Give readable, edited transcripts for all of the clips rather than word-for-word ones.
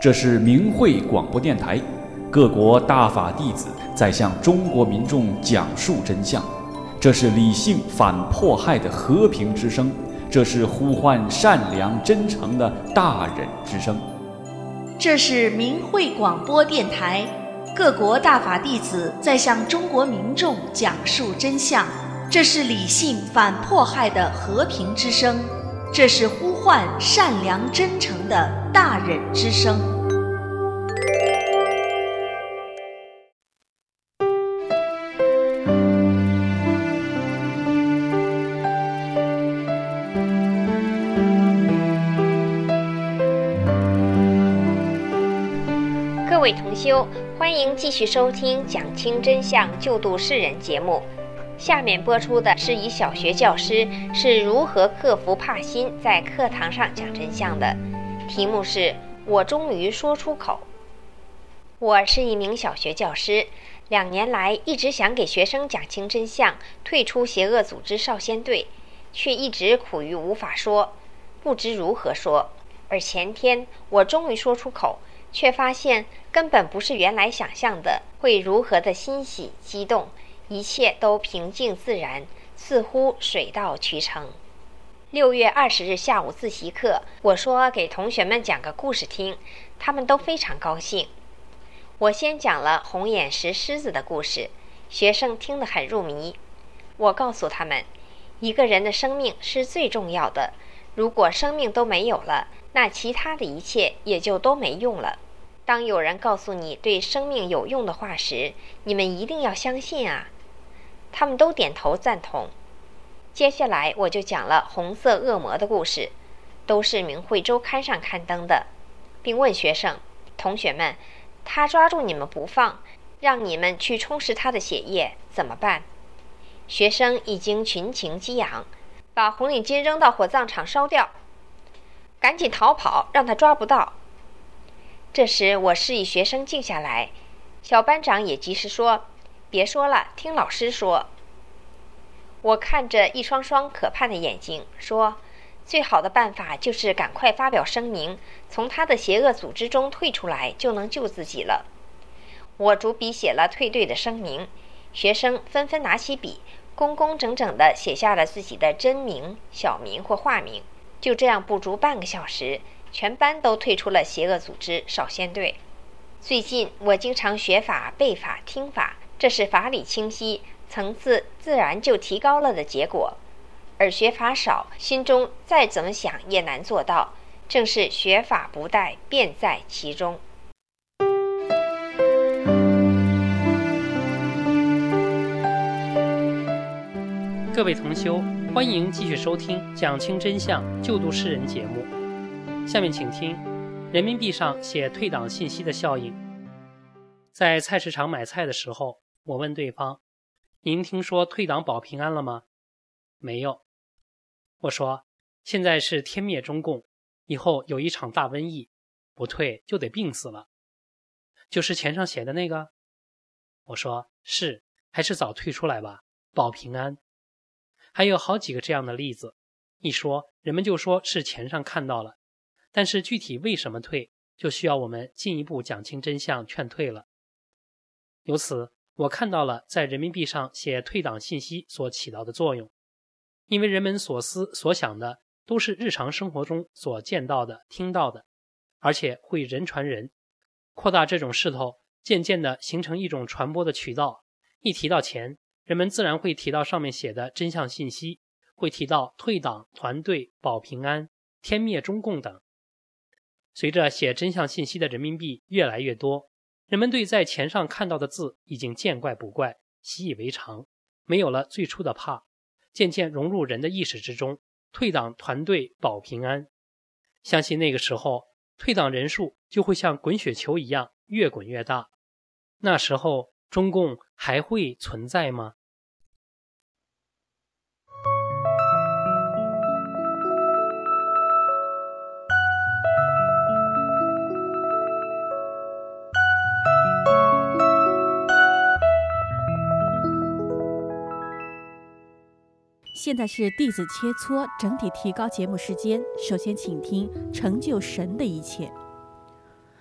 这是明慧广播电台，各国大法弟子在向中国民众讲述真相。这是理性反迫害的和平之声，这是呼唤善良真诚的大忍之声。 这是明慧广播电台，各国大法弟子在向中国民众讲述真相。这是理性反迫害的和平之声，这是呼唤善良真诚的大忍之声。 各位同修，欢迎继续收听讲清真相救度世人节目。下面播出的是以小学教师是如何克服怕心在课堂上讲真相的，题目是我终于说出口。我是一名小学教师，2年来一直想给学生讲清真相，退出邪恶组织少先队，却一直苦于无法说，不知如何说。而前天我终于说出口，却发现根本不是原来想象的会如何的欣喜激动，一切都平静自然，似乎水到渠成。6月20日下午自习课，我说给同学们讲个故事听，他们都非常高兴。我先讲了红眼石狮子的故事，学生听得很入迷。我告诉他们，一个人的生命是最重要的，如果生命都没有了，那其他的一切也就都没用了。当有人告诉你对生命有用的话时，你们一定要相信啊！他们都点头赞同。接下来我就讲了红色恶魔的故事，都是明慧周刊上刊登的，并问学生：同学们，他抓住你们不放，让你们去充实他的血液，怎么办？学生已经群情激昂，把红领巾扔到火葬场烧掉，赶紧逃跑，让他抓不到。这时我示意学生静下来，小班长也及时说：别说了，听老师说。我看着一双双可盼的眼睛，说：最好的办法就是赶快发表声明，从他的邪恶组织中退出来，就能救自己了。我逐笔写了退队的声明，学生纷纷拿起笔，工工整整地写下了自己的真名、小名或化名。就这样不足半个小时，全班都退出了邪恶组织少先队。最近我经常学法、背法、听法，这是法理清晰，层次自然就提高了的结果。而学法少，心中再怎么想也难做到，正是学法不殆，便在其中。 各位同修，欢迎继续收听讲清真相救度世人节目。下面请听人民币上写退党信息的效应。在菜市场买菜的时候，我问对方：您听说退党保平安了吗？没有。我说：现在是天灭中共，以后有一场大瘟疫，不退就得病死了。就是钱上写的那个？我说：是，还是早退出来吧，保平安。还有好几个这样的例子，一说人们就说是钱上看到了，但是具体为什么退，就需要我们进一步讲清真相劝退了。由此我看到了在人民币上写退党信息所起到的作用，因为人们所思所想的都是日常生活中所见到的、听到的，而且会人传人，扩大这种势头，渐渐地形成一种传播的渠道。一提到钱，人们自然会提到上面写的真相信息，会提到退党、团队、保平安、天灭中共等。随着写真相信息的人民币越来越多，人们对在钱上看到的字已经见怪不怪，习以为常，没有了最初的怕，渐渐融入人的意识之中，退党、团队、保平安。相信那个时候，退党人数就会像滚雪球一样越滚越大。那时候中共还会存在吗？ 现在是弟子切磋整体提高节目时间，首先请听成就神的一切。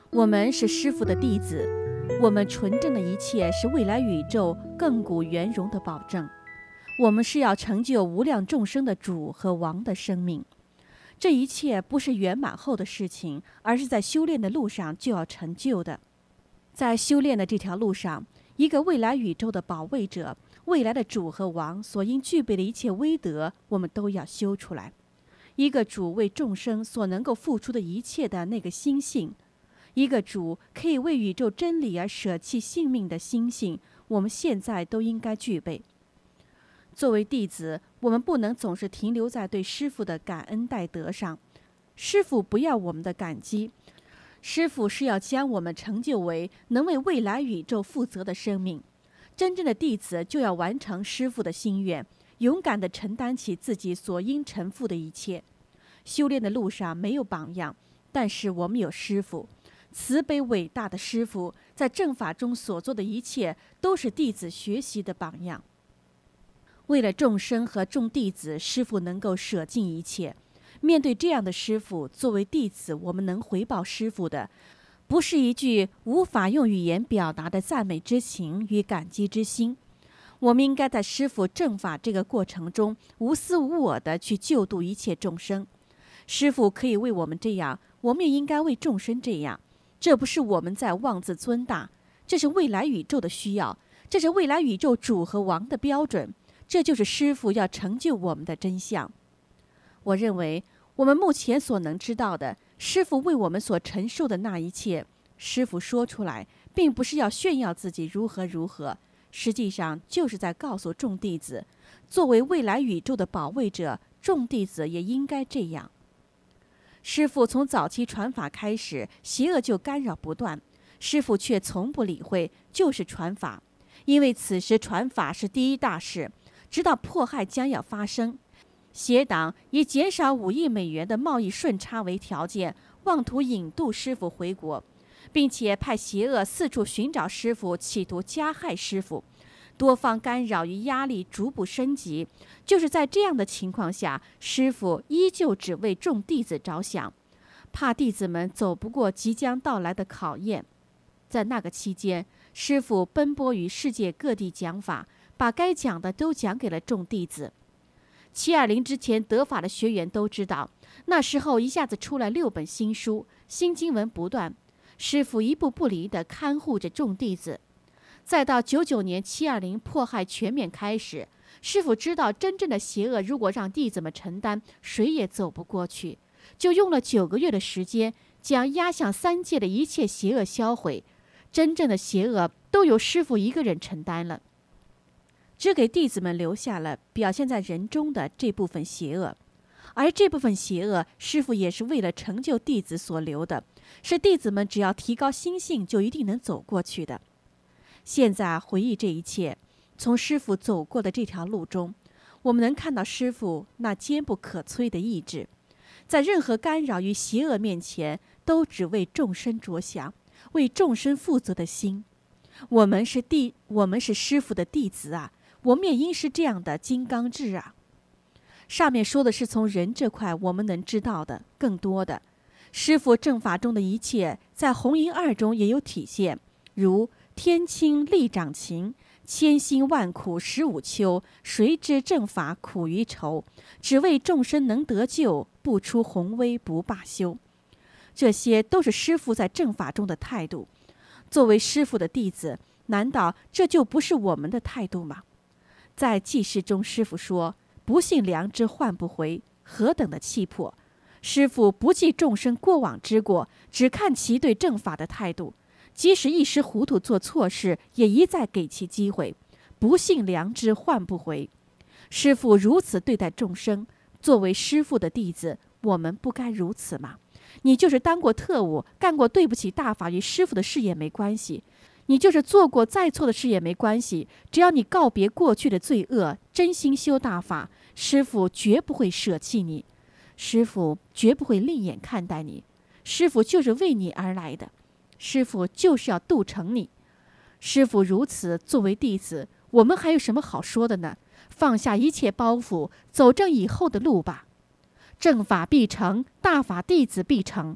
我们是师父的弟子，我们纯正的一切是未来宇宙亘古圆融的保证。我们是要成就无量众生的主和王的生命。这一切不是圆满后的事情，而是在修炼的路上就要成就的。在修炼的这条路上，一个未来宇宙的保卫者，未来的主和王所应具备的一切威德，我们都要修出来。一个主为众生所能够付出的一切的那个心性，一个主可以为宇宙真理而舍弃性命的心性，我们现在都应该具备。作为弟子，我们不能总是停留在对师父的感恩戴德上。师父不要我们的感激，师父是要将我们成就为能为未来宇宙负责的生命。真正的弟子就要完成师父的心愿，勇敢地承担起自己所应承负的一切。修炼的路上没有榜样，但是我们有师父，慈悲伟大的师父，在正法中所做的一切都是弟子学习的榜样。为了众生和众弟子，师父能够舍尽一切。面对这样的师父，作为弟子，我们能回报师父的，不是一句无法用语言表达的赞美之情与感激之心。我们应该在师父正法这个过程中，无私无我地去救度一切众生。师父可以为我们这样，我们也应该为众生这样。这不是我们在妄自尊大，这是未来宇宙的需要，这是未来宇宙主和王的标准。这就是师父要成就我们的真相。我认为我们目前所能知道的，师父为我们所陈述的那一切，师父说出来并不是要炫耀自己如何如何，实际上就是在告诉众弟子，作为未来宇宙的保卫者，众弟子也应该这样。师父从早期传法开始，邪恶就干扰不断，师父却从不理会，就是传法。因为此时传法是第一大事，直到迫害将要发生，邪党以减少5亿美元的贸易顺差为条件，妄图引渡师父回国，并且派邪恶四处寻找师父，企图加害师父。多方干扰与压力逐步升级，就是在这样的情况下，师父依旧只为众弟子着想，怕弟子们走不过即将到来的考验。在那个期间，师父奔波于世界各地讲法，把该讲的都讲给了众弟子。720之前得法的学员都知道，那时候一下子出来6本新书，新经文不断，师父一步不离地看护着众弟子。再到99年720迫害全面开始，师父知道真正的邪恶如果让弟子们承担，谁也走不过去，就用了9个月的时间，将压向3界的一切邪恶销毁。真正的邪恶都由师父一个人承担了，只给弟子们留下了表现在人中的这部分邪恶。而这部分邪恶，师父也是为了成就弟子所留的，是弟子们只要提高心性就一定能走过去的。现在回忆这一切，从师父走过的这条路中，我们能看到师父那坚不可摧的意志，在任何干扰与邪恶面前，都只为众生着想，为众生负责的心。我们是师父的弟子啊，我们也应是这样的金刚智啊。上面说的是从人这块我们能知道的，更多的师父正法中的一切，在红银2中也有体现，如天清力长情，千辛万苦15秋，谁知正法苦于愁，只为众生能得救，不出宏威不罢休。这些都是师父在正法中的态度。作为师父的弟子，难道这就不是我们的态度吗？在记事中，师父说：“不信良知换不回，何等的气魄！”师父不记众生过往之过，只看其对正法的态度。即使一时糊涂做错事，也一再给其机会。不信良知换不回。师父如此对待众生，作为师父的弟子，我们不该如此吗？你就是当过特务，干过对不起大法与师父的事也没关系，你就是做过再错的事也没关系，只要你告别过去的罪恶，真心修大法，师父绝不会舍弃你，师父绝不会另眼看待你，师父就是为你而来的，师父就是要度成你。师父如此，作为弟子，我们还有什么好说的呢？放下一切包袱，走正以后的路吧。正法必成，大法弟子必成。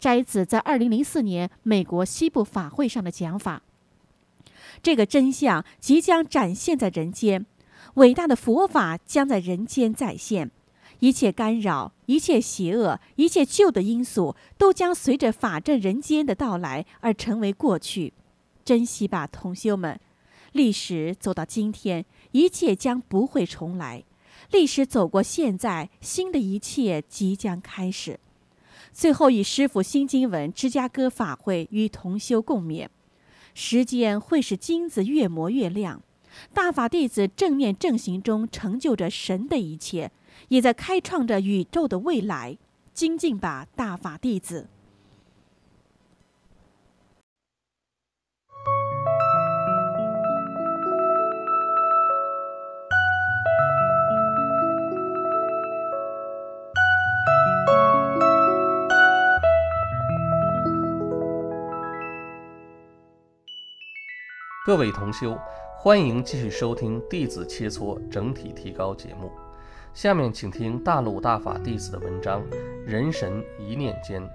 摘自在2004年美国西部法会上的讲法。这个真相即将展现在人间，伟大的佛法将在人间再现，一切干扰、一切邪恶、一切旧的因素都将随着法阵人间的到来而成为过去。珍惜吧，同修们！历史走到今天，一切将不会重来。历史走过现在，新的一切即将开始。最后以师父新经文芝加哥法会与同修共勉。时间会使金子越磨越亮，大法弟子正念正行中成就着神的一切，也在开创着宇宙的未来。精进吧，大法弟子！ 各位同修，欢迎继续收听《弟子切磋整体提高》节目。下面请听大陆大法弟子的文章《人神一念间》。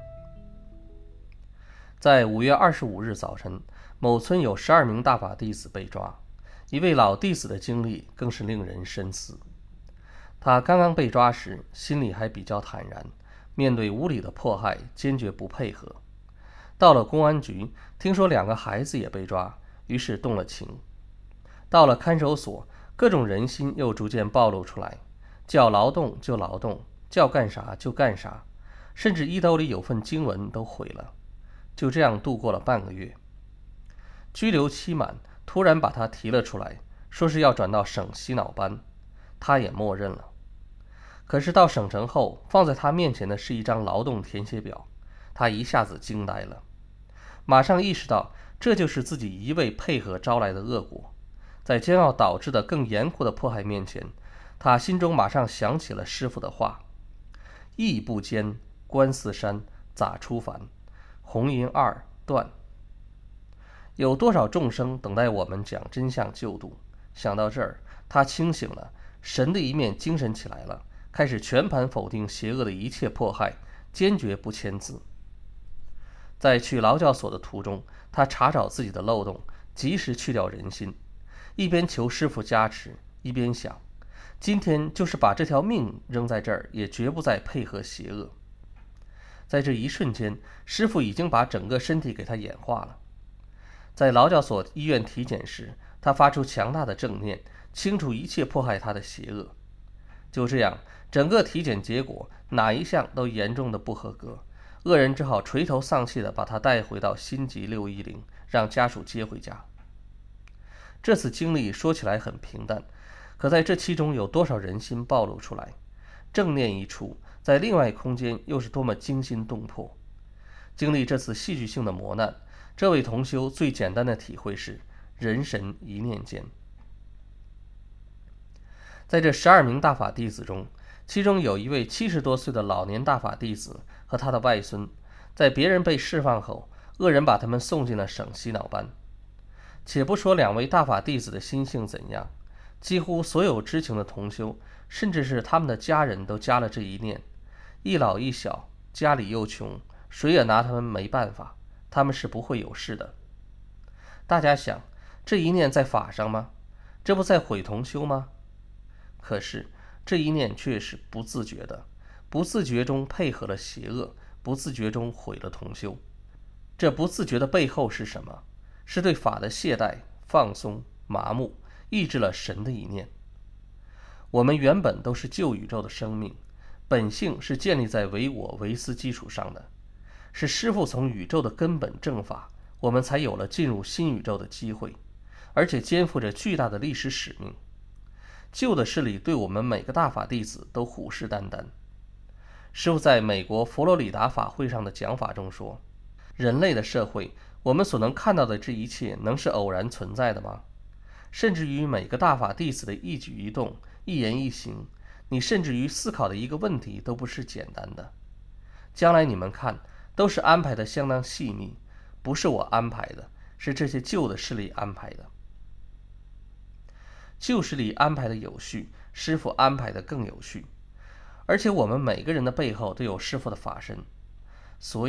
在5月25日早晨，某村有12名大法弟子被抓，一位老弟子的经历更是令人深思。他刚刚被抓时，心里还比较坦然，面对无理的迫害，坚决不配合。到了公安局，听说2个孩子也被抓，于是动了情。到了看守所，各种人心又逐渐暴露出来，叫劳动就劳动，叫干啥就干啥，甚至衣兜里有份经文都毁了。就这样度过了半个月。拘留期满，突然把他提了出来，说是要转到省洗脑班，他也默认了。可是到省城后，放在他面前的是一张劳动填写表，他一下子惊呆了，马上意识到这就是自己一味配合招来的恶果。在将要导致的更严酷的迫害面前，他心中马上想起了师父的话：义不坚，观四山，咋出凡？红银二断。有多少众生等待我们讲真相救度？想到这儿，他清醒了，神的一面精神起来了，开始全盘否定邪恶的一切迫害，坚决不签字。在去劳教所的途中，他查找自己的漏洞，及时去掉人心，一边求师父加持，一边想，今天就是把这条命扔在这儿，也绝不再配合邪恶。在这一瞬间，师父已经把整个身体给他演化了。在劳教所医院体检时，他发出强大的正念，清除一切迫害他的邪恶。就这样，整个体检结果哪一项都严重的不合格，恶人只好垂头丧气地把他带回到新集610，让家属接回家。这次经历说起来很平淡，可在这其中有多少人心暴露出来？正念一出，在另外空间又是多么惊心动魄。经历这次戏剧性的磨难，这位同修最简单的体会是人神一念间。在这12名大法弟子中，其中有一位70多岁的老年大法弟子和他的外孙，在别人被释放后，恶人把他们送进了省洗脑班。且不说2位大法弟子的心性怎样，几乎所有知情的同修，甚至是他们的家人都加了这一念：一老一小，家里又穷，谁也拿他们没办法，他们是不会有事的。大家想，这一念在法上吗？这不在毁同修吗？可是这一念却是不自觉的，不自觉中配合了邪恶，不自觉中毁了同修。这不自觉的背后是什么？是对法的懈怠、放松、麻木，抑制了神的一念。我们原本都是旧宇宙的生命，本性是建立在唯我唯私基础上的，是师父从宇宙的根本正法，我们才有了进入新宇宙的机会，而且肩负着巨大的历史使命。旧的势力对我们每个大法弟子都虎视眈眈。师父在美国佛罗里达法会上的讲法中说，人类的社会，我们所能看到的这一切能是偶然存在的吗？甚至于每个大法弟子的一举一动、一言一行，你甚至于思考的一个问题都不是简单的。将来你们看，都是安排的相当细密，不是我安排的，是这些旧的势力安排的。旧势力安排的有序，师父安排的更有序。而且我们每个人的背后都有师父的法身，所以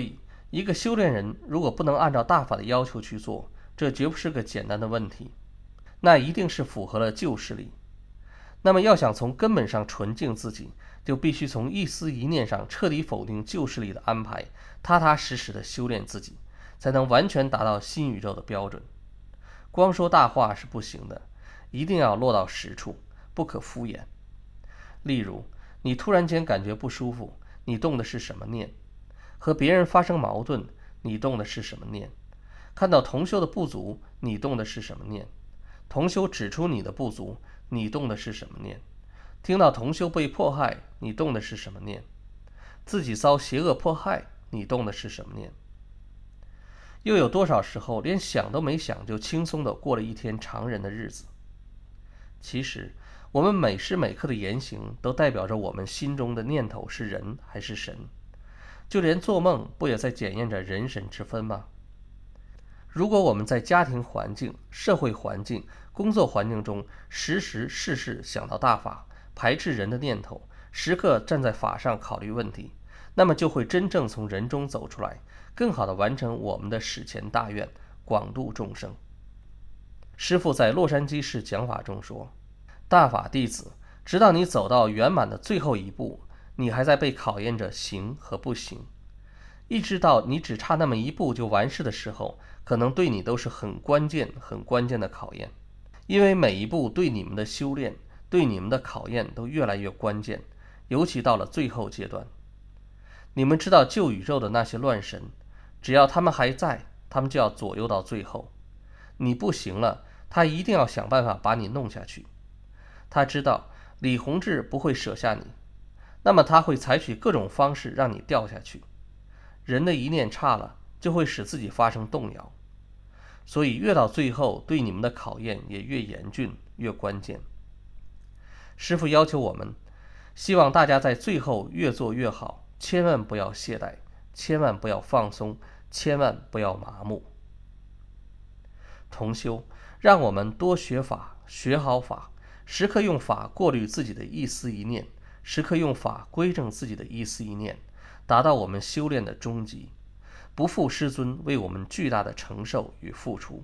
一个修炼人如果不能按照大法的要求去做，这绝不是个简单的问题，那一定是符合了旧势力。那么要想从根本上纯净自己，就必须从一丝一念上彻底否定旧势力的安排，踏踏实实的修炼自己，才能完全达到新宇宙的标准。光说大话是不行的，一定要落到实处，不可敷衍。例如，你突然间感觉不舒服，你动的是什么念？和别人发生矛盾，你动的是什么念？看到同修的不足，你动的是什么念？同修指出你的不足，你动的是什么念？听到同修被迫害，你动的是什么念？自己遭邪恶迫害，你动的是什么念？又有多少时候连想都没想就轻松地过了一天常人的日子？其实我们每时每刻的言行都代表着我们心中的念头是人还是神。就连做梦不也在检验着人神之分吗？如果我们在家庭环境、社会环境、工作环境中时时事事想到大法，排斥人的念头，时刻站在法上考虑问题，那么就会真正从人中走出来，更好地完成我们的史前大愿，广度众生。师父在洛杉矶市讲法中说，大法弟子，直到你走到圆满的最后一步，你还在被考验着行和不行，一直到你只差那么一步就完事的时候，可能对你都是很关键的考验。因为每一步对你们的修炼，对你们的考验都越来越关键，尤其到了最后阶段。你们知道旧宇宙的那些乱神，只要他们还在，他们就要左右到最后。你不行了，他一定要想办法把你弄下去。他知道李洪志不会舍下你，那么他会采取各种方式让你掉下去。人的一念差了，就会使自己发生动摇，所以越到最后，对你们的考验也越严峻，越关键。师父要求我们，希望大家在最后越做越好，千万不要懈怠，千万不要放松，千万不要麻木。同修，让我们多学法，学好法，时刻用法过滤自己的一丝一念，时刻用法归正自己的一丝一念，达到我们修炼的终极，不负师尊为我们巨大的承受与付出。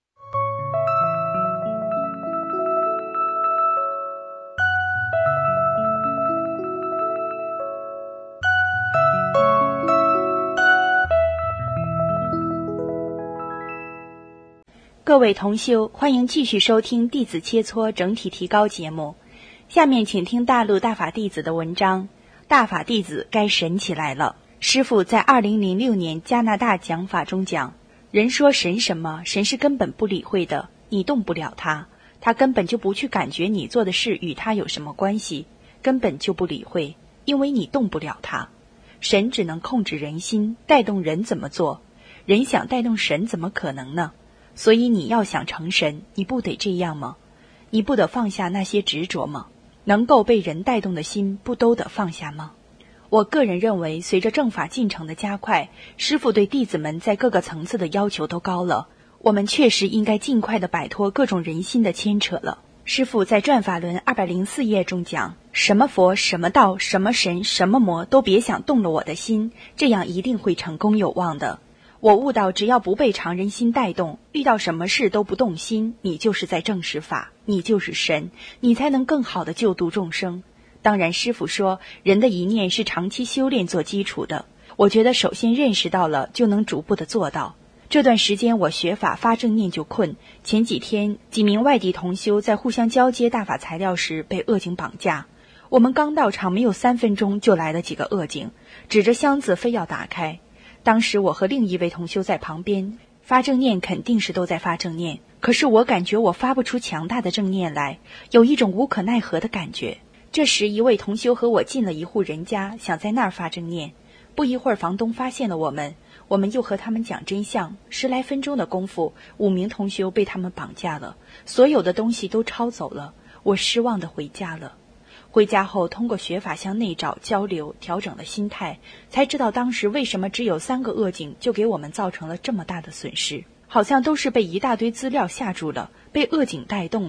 各位同修，欢迎继续收听弟子切磋整体提高节目。下面请听大陆大法弟子的文章，大法弟子该神起来了。师父在2006年加拿大讲法中讲，人说神什么，神是根本不理会的，你动不了他，他根本就不去感觉你做的事与他有什么关系，根本就不理会，因为你动不了他。神只能控制人心，带动人怎么做，人想带动神怎么可能呢？所以你要想成神，你不得这样吗？你不得放下那些执着吗？能够被人带动的心，不都得放下吗？我个人认为，随着正法进程的加快，师父对弟子们在各个层次的要求都高了，我们确实应该尽快地摆脱各种人心的牵扯了。师父在转法轮204页中讲，什么佛、什么道、什么神、什么魔都别想动了我的心，这样一定会成功有望的。我悟到，只要不被常人心带动，遇到什么事都不动心，你就是在正实法，你就是神，你才能更好地救度众生。当然，师父说，人的一念是长期修炼做基础的。我觉得首先认识到了，就能逐步地做到。这段时间我学法发正念就困。前几天，几名外地同修在互相交接大法材料时被恶警绑架。我们刚到场没有3分钟，就来了几个恶警，指着箱子非要打开。当时我和另一位同修在旁边，发正念肯定是都在发正念，可是我感觉我发不出强大的正念来，有一种无可奈何的感觉。这时一位同修和我进了一户人家，想在那儿发正念。不一会儿房东发现了我们又和他们讲真相。10来分钟的功夫，5名同修被他们绑架了，所有的东西都抄走了。我失望地回家了。回家后，通过学法向内找交流，调整了心态，才知道当时为什么只有3个恶警就给我们造成了这么大的损失，好像都是被一大堆资料吓住了，被恶警带动了。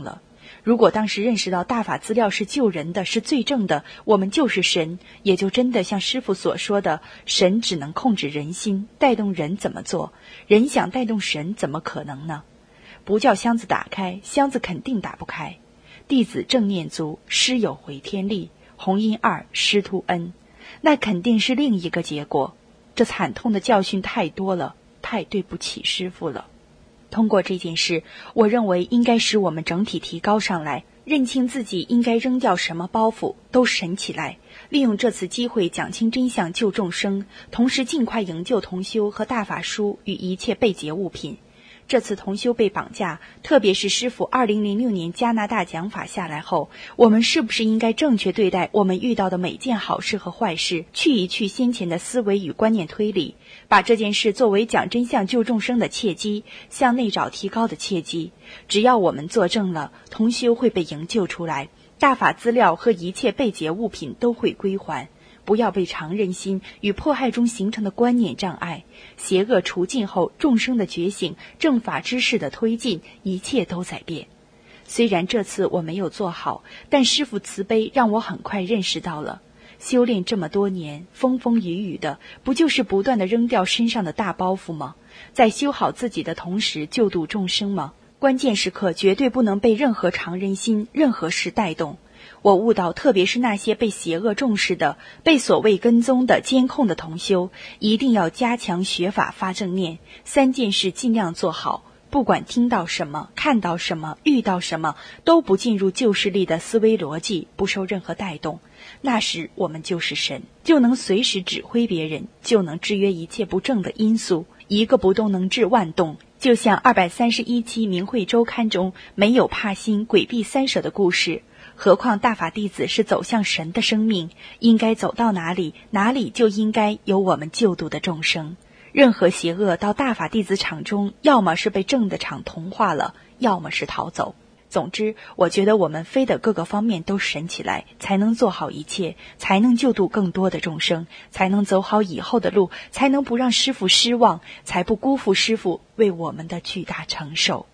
如果当时认识到大法资料是救人的，是最正的，我们就是神，也就真的像师父所说的，神只能控制人心，带动人怎么做，人想带动神怎么可能呢？不叫箱子打开，箱子肯定打不开。弟子正念足，师有回天力，弘音二，师徒恩，那肯定是另一个结果。这惨痛的教训太多了，太对不起师父了。通过这件事，我认为应该使我们整体提高上来，认清自己应该扔掉什么包袱，都神起来，利用这次机会讲清真相，救众生，同时尽快营救同修和大法书与一切被劫物品。这次同修被绑架，特别是师父2006年加拿大讲法下来后，我们是不是应该正确对待我们遇到的每件好事和坏事，去一去先前的思维与观念推理，把这件事作为讲真相救众生的契机，向内找提高的契机。只要我们做正了，同修会被营救出来，大法资料和一切被劫物品都会归还。不要被常人心与迫害中形成的观念障碍，邪恶除尽后，众生的觉醒，正法知识的推进，一切都在变。虽然这次我没有做好，但师父慈悲让我很快认识到了，修炼这么多年，风风雨雨的，不就是不断地扔掉身上的大包袱吗？在修好自己的同时，救度众生吗？关键时刻绝对不能被任何常人心、任何事带动。我悟到，特别是那些被邪恶重视的、被所谓跟踪的、监控的同修，一定要加强学法发正念，3件事尽量做好。不管听到什么、看到什么、遇到什么，都不进入旧势力的思维逻辑，不受任何带动。那时我们就是神，就能随时指挥别人，就能制约一切不正的因素，一个不动能制万动。就像231期明慧周刊中没有怕心、鬼避三舍的故事。何况大法弟子是走向神的生命，应该走到哪里，哪里就应该有我们救度的众生。任何邪恶到大法弟子场中，要么是被正的场同化了，要么是逃走。总之，我觉得我们非得各个方面都神起来，才能做好一切，才能救度更多的众生，才能走好以后的路，才能不让师父失望，才不辜负师父为我们的巨大承受。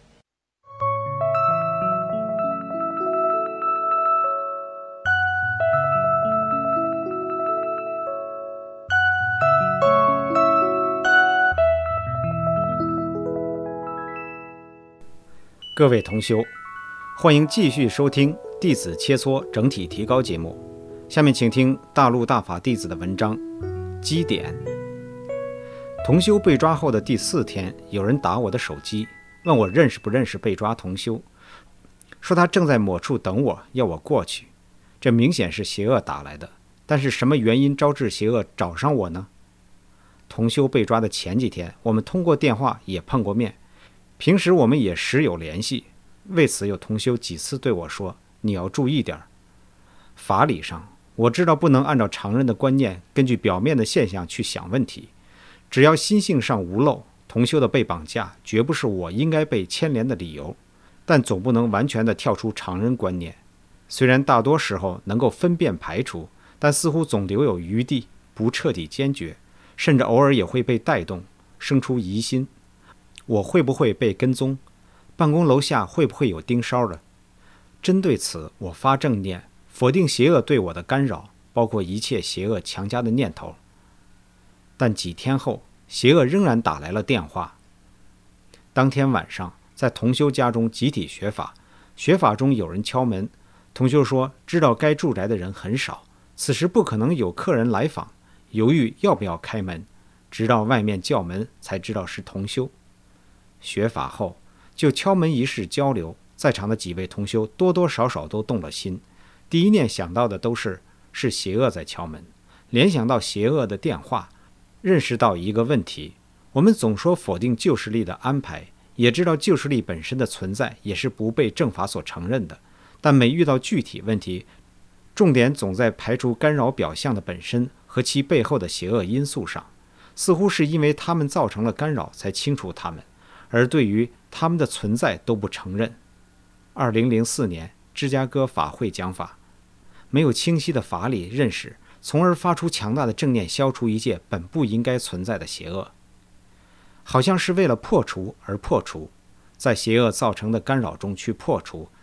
各位同修，欢迎继续收听弟子切磋整体提高节目。下面请听大陆大法弟子的文章基点。同修被抓后的第4天，有人打我的手机，问我认识不认识被抓同修，说他正在某处等我，要我过去。这明显是邪恶打来的，但是什么原因招致邪恶找上我呢？同修被抓的前几天，我们通过电话也碰过面，平时我们也时有联系，为此有同修几次对我说，你要注意点。法理上我知道不能按照常人的观念，根据表面的现象去想问题，只要心性上无漏，同修的被绑架绝不是我应该被牵连的理由，但总不能完全的跳出常人观念。虽然大多时候能够分辨排除，但似乎总留有余地，不彻底坚决，甚至偶尔也会被带动，生出疑心。我会不会被跟踪？办公楼下会不会有盯梢的？针对此，我发正念，否定邪恶对我的干扰，包括一切邪恶强加的念头。但几天后，邪恶仍然打来了电话。当天晚上，在同修家中集体学法，学法中有人敲门，同修说知道该住宅的人很少，此时不可能有客人来访，犹豫要不要开门，直到外面叫门才知道是同修。学法后，就敲门仪式交流，在场的几位同修多多少少都动了心，第一念想到的都是邪恶在敲门，联想到邪恶的电话，认识到一个问题，我们总说否定旧势力的安排，也知道旧势力本身的存在也是不被正法所承认的，但每遇到具体问题，重点总在排除干扰表象的本身和其背后的邪恶因素上，似乎是因为他们造成了干扰才清除他们，而对于他们的存在都不承认。2004年芝加哥法会讲法，没有清晰的法理认识，从而发出强大的正念，消除一切本不应该存在的邪恶，好像是为了破除而破除，在邪恶造成的干扰中去破除，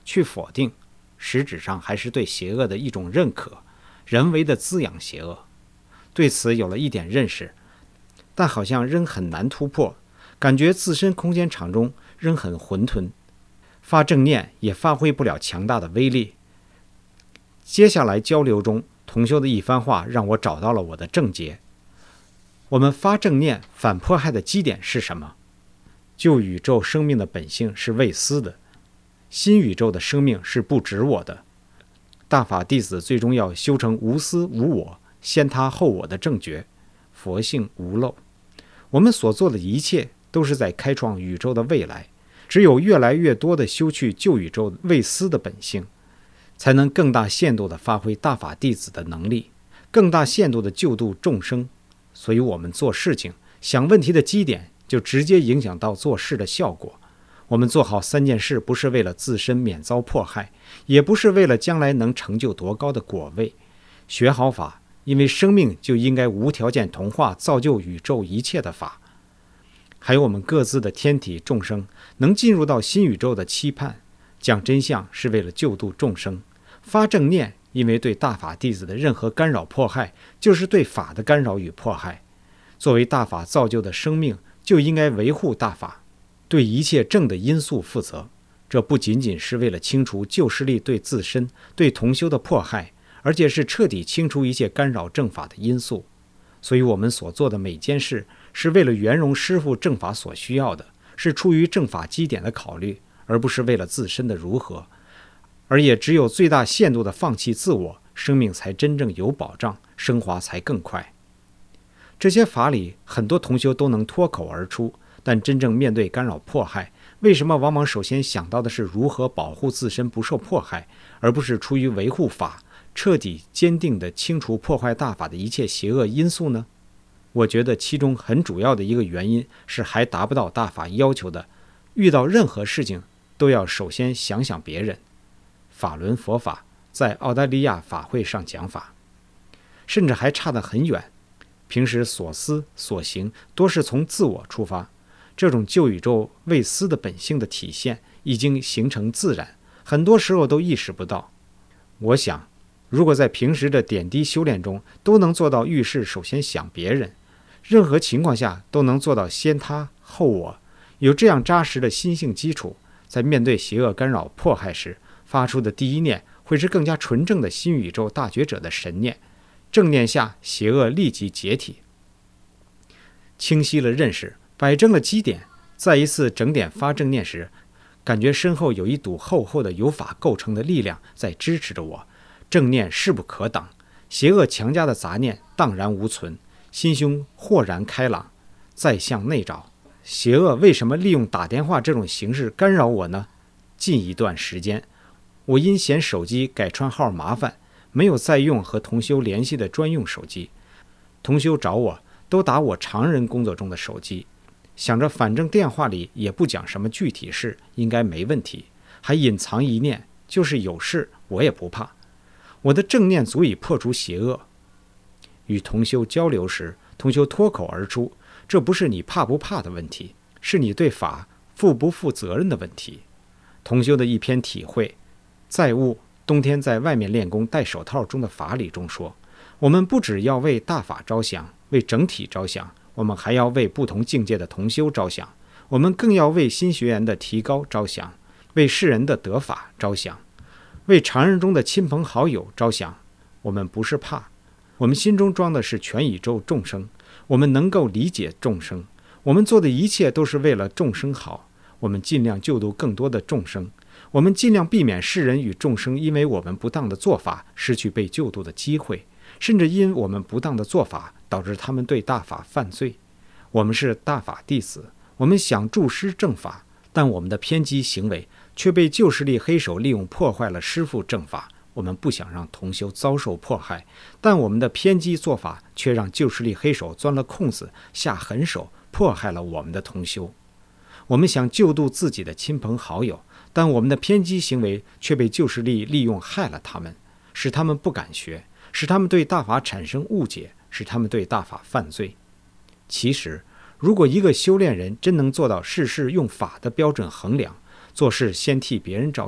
去否定，实质上还是对邪恶的一种认可，人为的滋养邪恶。对此有了一点认识，但好像仍很难突破，感觉自身空间场中仍很混沌，发正念也发挥不了强大的威力。接下来交流中，同修的一番话让我找到了我的症结。我们发正念反迫害的基点是什么？旧宇宙生命的本性是未私的，新宇宙的生命是不执我的。大法弟子最终要修成无私无我，先他后我的正觉，佛性无漏。我们所做的一切都是在开创宇宙的未来，只有越来越多的修去旧宇宙未私的本性，才能更大限度地发挥大法弟子的能力，更大限度地救度众生。所以我们做事情想问题的基点就直接影响到做事的效果。我们做好3件事，不是为了自身免遭迫害，也不是为了将来能成就多高的果位。学好法，因为生命就应该无条件同化造就宇宙一切的法。还有我们各自的天体众生能进入到新宇宙的期盼，讲真相是为了救度众生。发正念，因为对大法弟子的任何干扰迫害，就是对法的干扰与迫害。作为大法造就的生命，就应该维护大法，对一切正的因素负责。这不仅仅是为了清除旧势力对自身、对同修的迫害，而且是彻底清除一切干扰正法的因素。所以我们所做的每件事，是为了圆融师父正法所需要的，是出于正法基点的考虑，而不是为了自身的如何。而也只有最大限度的放弃自我，生命才真正有保障，升华才更快。这些法理很多同修都能脱口而出，但真正面对干扰迫害，为什么往往首先想到的是如何保护自身不受迫害，而不是出于维护法，彻底坚定地清除破坏大法的一切邪恶因素呢？我觉得其中很主要的一个原因是还达不到大法要求的，遇到任何事情都要首先想想别人。法轮佛法在澳大利亚法会上讲法，甚至还差得很远。平时所思所行多是从自我出发，这种旧宇宙未私的本性的体现已经形成自然，很多时候都意识不到。我想，如果在平时的点滴修炼中都能做到遇事首先想别人，任何情况下都能做到先他后我，有这样扎实的心性基础，在面对邪恶干扰迫害时，发出的第一念会是更加纯正的新宇宙大觉者的神念，正念下邪恶立即解体。清晰了认识，摆正了基点，再一次整点发正念时，感觉身后有一堵厚厚的由法构成的力量在支持着我，正念势不可挡，邪恶强加的杂念荡然无存，心胸豁然开朗。再向内找，邪恶为什么利用打电话这种形式干扰我呢？近一段时间，我因嫌手机改串号麻烦，没有再用和同修联系的专用手机。同修找我都打我常人工作中的手机，想着反正电话里也不讲什么具体事，应该没问题，还隐藏一念，就是有事我也不怕。我的正念足以破除邪恶。与同修交流时，同修脱口而出，这不是你怕不怕的问题，是你对法负不负责任的问题。同修的一篇体会，在悟冬天在外面练功戴手套中的法理中说，我们不只要为大法着想，为整体着想，我们还要为不同境界的同修着想，我们更要为新学员的提高着想，为世人的得法着想，为常人中的亲朋好友着想。我们不是怕，我们心中装的是全宇宙众生，我们能够理解众生，我们做的一切都是为了众生好，我们尽量救度更多的众生，我们尽量避免世人与众生因为我们不当的做法失去被救度的机会，甚至因我们不当的做法导致他们对大法犯罪。我们是大法弟子，我们想助师正法，但我们的偏激行为却被旧势力黑手利用破坏了师父正法。我们不想让同修遭受迫害，但我们的偏激做法却让旧势力黑手钻了空子，下狠手迫害了我们的同修。我们想救度自己的亲朋好友，但我们的偏激行为却被旧势力利用害了他们，使他们不敢学，使他们对大法产生误解，使他们对大法犯罪。其实，如果一个修炼人真能做到事事用法的标准衡量，做事先替别人着想，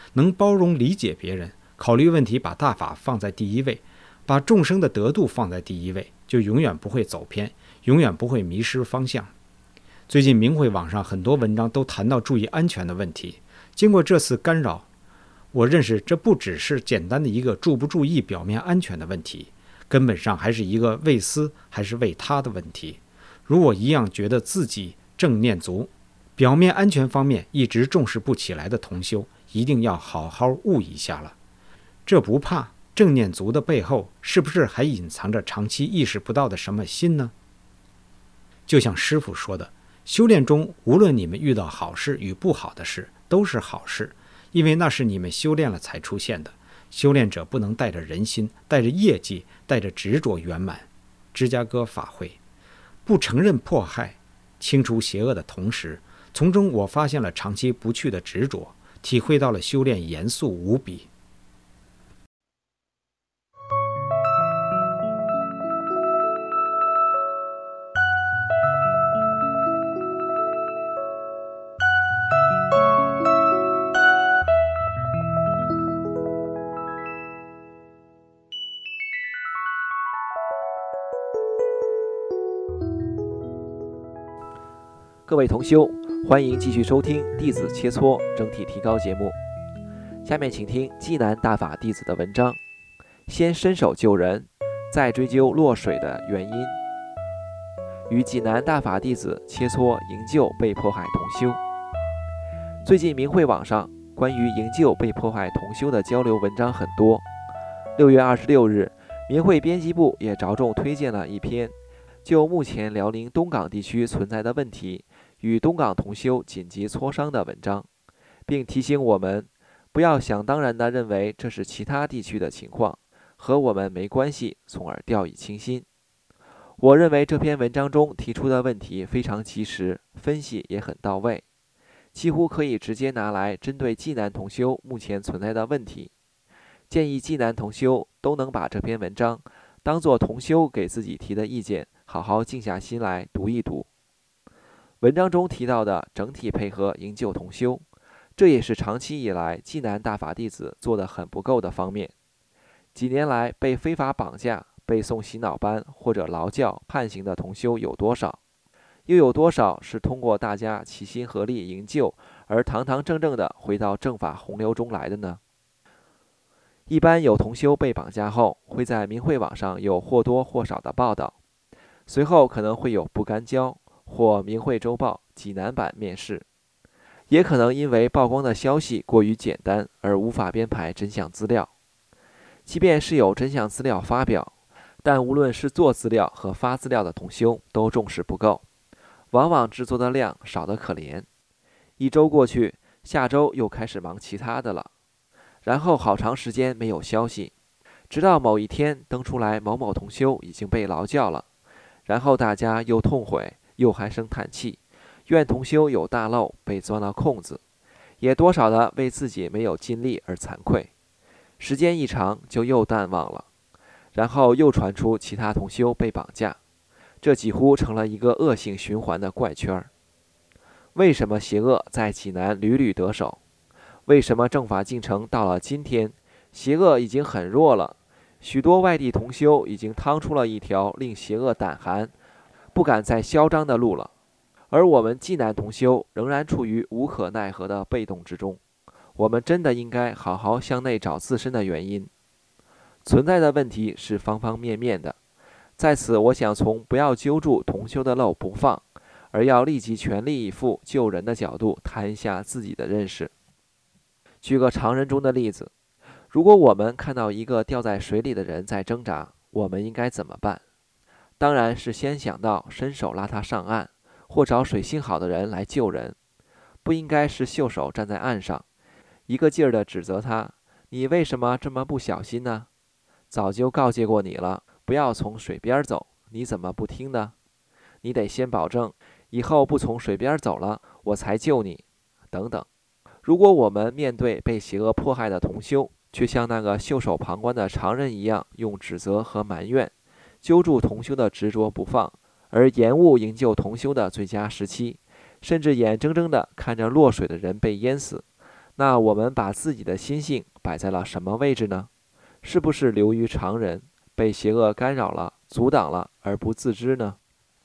能包容理解别人，考虑问题把大法放在第一位，把众生的得度放在第一位，就永远不会走偏，永远不会迷失方向。最近明慧网上很多文章都谈到注意安全的问题，经过这次干扰，我认识这不只是简单的一个注不注意表面安全的问题，根本上还是一个为私还是为他的问题。如我一样觉得自己正念足，表面安全方面一直重视不起来的同修，一定要好好悟一下了。这不怕正念足的背后，是不是还隐藏着长期意识不到的什么心呢？就像师父说的，修炼中无论你们遇到好事与不好的事，都是好事，因为那是你们修炼了才出现的。修炼者不能带着人心，带着业绩，带着执着圆满。芝加哥法会不承认迫害，清除邪恶的同时，从中我发现了长期不去的执着，体会到了修炼严肃无比。 各位同修，欢迎继续收听《弟子切磋整体提高》节目。下面请听济南大法弟子的文章：先伸手救人，再追究落水的原因。与济南大法弟子切磋营救被迫害同修。最近明慧网上关于营救被迫害同修的交流文章很多。6月26日，明慧编辑部也着重推荐了一篇就目前辽宁东港地区存在的问题与东港同修紧急磋商的文章，并提醒我们不要想当然地认为这是其他地区的情况，和我们没关系，从而掉以轻心。我认为这篇文章中提出的问题非常及时，分析也很到位，几乎可以直接拿来针对济南同修目前存在的问题。建议济南同修都能把这篇文章当作同修给自己提的意见，好好静下心来读一读。文章中提到的整体配合营救同修，这也是长期以来济南大法弟子做得很不够的方面。几年来被非法绑架、被送洗脑班或者劳教判刑的同修有多少？又有多少是通过大家齐心合力营救而堂堂正正地回到正法洪流中来的呢？一般有同修被绑架后，会在明慧网上有或多或少的报道，随后可能会有不干交或明慧周报济南版面世，也可能因为曝光的消息过于简单而无法编排真相资料。即便是有真相资料发表，但无论是做资料和发资料的同修都重视不够，往往制作的量少得可怜。一周过去，下周又开始忙其他的了，然后好长时间没有消息，直到某一天登出来某某同修已经被劳教了，然后大家又痛悔又唉声叹气，怨同修有大漏被钻了空子，也多少的为自己没有尽力而惭愧。时间一长就又淡忘了，然后又传出其他同修被绑架，这几乎成了一个恶性循环的怪圈。为什么邪恶在济南屡屡得手？为什么正法进程到了今天，邪恶已经很弱了？许多外地同修已经趟出了一条令邪恶胆寒、不敢再嚣张的路了，而我们济南同修仍然处于无可奈何的被动之中。我们真的应该好好向内找自身的原因。存在的问题是方方面面的，在此我想从不要揪住同修的漏不放，而要立即全力以赴救人的角度谈一下自己的认识。举个常人中的例子，如果我们看到一个掉在水里的人在挣扎，我们应该怎么办？当然是先想到伸手拉他上岸，或找水性好的人来救人，不应该是袖手站在岸上，一个劲儿地指责他，你为什么这么不小心呢？早就告诫过你了，不要从水边走，你怎么不听呢？你得先保证以后不从水边走了，我才救你，等等。如果我们面对被邪恶迫害的同修，却像那个袖手旁观的常人一样，用指责和埋怨揪住同修的执着不放，而延误营救同修的最佳时期，甚至眼睁睁地看着落水的人被淹死， 那我们把自己的心性摆在了什么位置呢？是不是流于常人，被邪恶干扰了、阻挡了而不自知呢？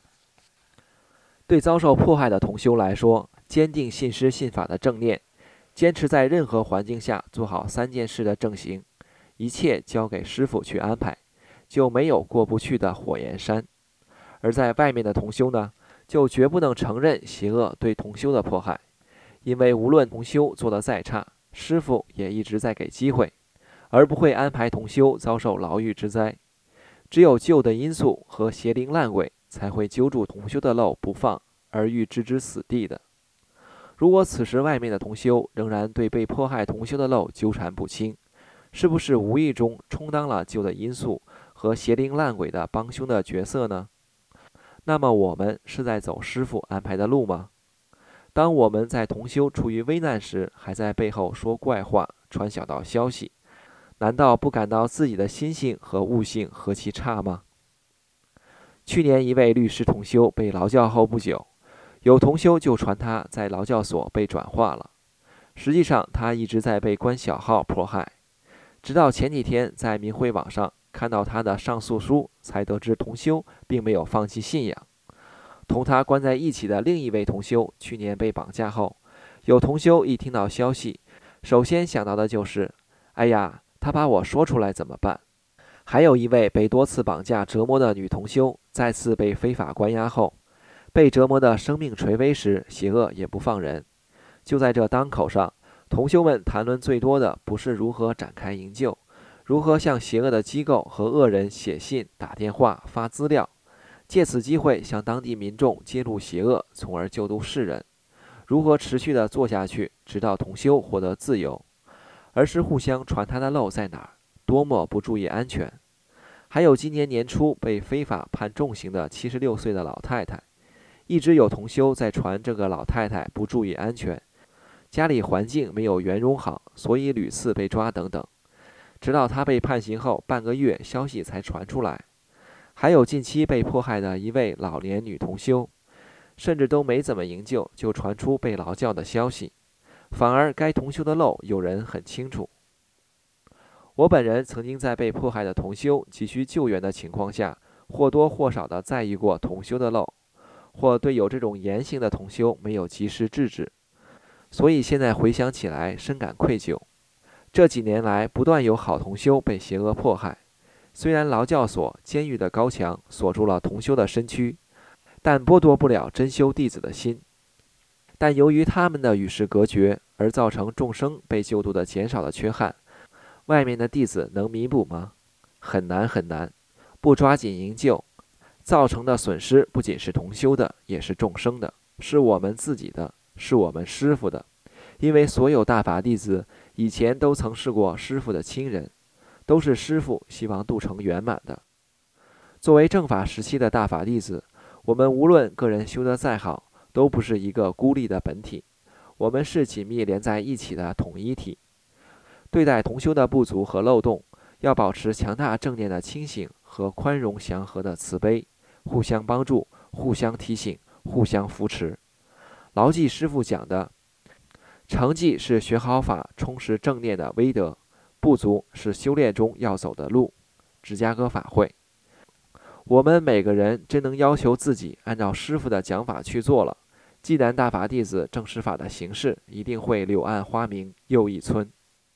对遭受迫害的同修来说，坚定信师信法的正念，坚持在任何环境下做好3件事的正行，一切交给师父去安排，就没有过不去的火焰山。而在外面的同修呢，就绝不能承认邪恶对同修的迫害，因为无论同修做得再差，师父也一直在给机会，而不会安排同修遭受牢狱之灾。只有旧的因素和邪灵烂鬼才会揪住同修的漏不放，而欲置之死地的。如果此时外面的同修仍然对被迫害同修的漏纠缠不清，是不是无意中充当了旧的因素和邪灵烂鬼的帮凶的角色呢？那么我们是在走师父安排的路吗？当我们在同修处于危难时，还在背后说怪话、传小道消息，难道不感到自己的心性和悟性何其差吗？去年一位律师同修被劳教后不久，有同修就传他在劳教所被转化了。实际上他一直在被关小号迫害，直到前几天在明慧网上看到他的上诉书，才得知同修并没有放弃信仰。同他关在一起的另一位同修去年被绑架后，有同修一听到消息，首先想到的就是哎呀，他把我说出来怎么办？还有一位被多次绑架折磨的女同修，再次被非法关押后，被折磨的生命垂危时，邪恶也不放人。就在这当口上，同修们谈论最多的不是如何展开营救，如何向邪恶的机构和恶人写信、打电话、发资料，借此机会向当地民众揭露邪恶，从而救度世人，如何持续地做下去，直到同修获得自由，而是互相传他的漏在哪儿，多么不注意安全。还有今年年初被非法判重刑的76岁的老太太，一直有同修在传这个老太太不注意安全，家里环境没有圆融好，所以屡次被抓等等，直到她被判刑后半个月，消息才传出来。还有近期被迫害的一位老年女同修，甚至都没怎么营救，就传出被劳教的消息，反而该同修的漏有人很清楚。我本人曾经在被迫害的同修急需救援的情况下，或多或少地在意过同修的漏，或对有这种言行的同修没有及时制止，所以现在回想起来深感愧疚。这几年来不断有好同修被邪恶迫害，虽然劳教所、监狱的高墙锁住了同修的身躯，但剥夺不了真修弟子的心。但由于他们的与世隔绝，而造成众生被救度的减少的缺憾，外面的弟子能弥补吗？很难很难。不抓紧营救，造成的损失不仅是同修的，也是众生的，是我们自己的，是我们师父的。因为所有大法弟子以前都曾是过师父的亲人，都是师父希望度成圆满的。作为正法时期的大法弟子，我们无论个人修得再好，都不是一个孤立的本体，我们是紧密连在一起的统一体。对待同修的不足和漏洞，要保持强大正念的清醒和宽容祥和的慈悲，互相帮助，互相提醒，互相扶持。牢记师父讲的，成绩是学好法充实正念的威德，不足是修炼中要走的路。芝加哥法会，我们每个人真能要求自己按照师父的讲法去做了，济南大法弟子正实法的形式一定会柳暗花明又一村。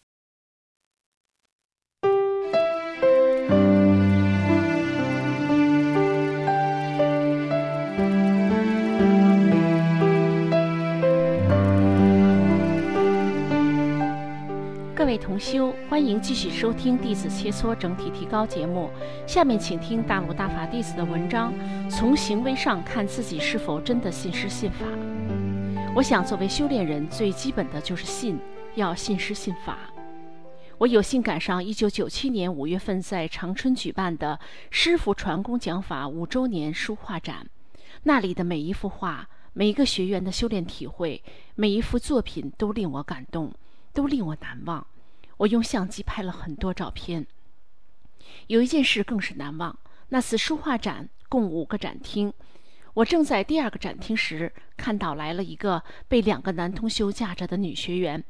各位同修，欢迎继续收听弟子切磋整体提高节目。下面请听大陆大法弟子的文章，从行为上看自己是否真的信师信法。我想作为修炼人，最基本的就是信，要信师信法。我有幸赶上1997年5月份在长春举办的师父传功讲法5周年书画展，那里的每一幅画，每一个学员的修炼体会，每一幅作品都令我感动，都令我难忘。我用相机拍了很多照片。有一件事更是难忘，那次书画展共5个展厅，我正在第2个展厅时，看到来了一个被2个男同修架着的女学员，